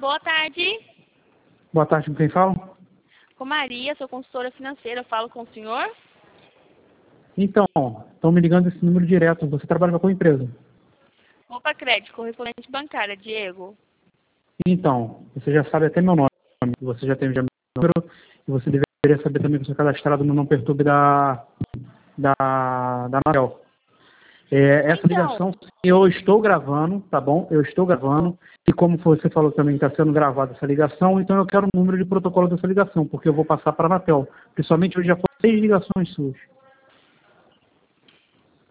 boa tarde. Boa tarde, com quem fala? Com Maria, sou consultora financeira, eu falo com o senhor? Então, estão me ligando esse número direto. Você trabalha com qual empresa? Opa Crédito, correspondente bancária, Diego. Então, você já sabe até meu nome. Você já tem meu número e você deveria saber também que eu sou cadastrado no Não Perturbe da Anatel. Essa ligação, eu estou gravando, tá bom? Eu estou gravando. E como você falou também que está sendo gravada essa ligação, então eu quero o número de protocolo dessa ligação, porque eu vou passar para a Anatel. Principalmente hoje já foram 6 ligações suas.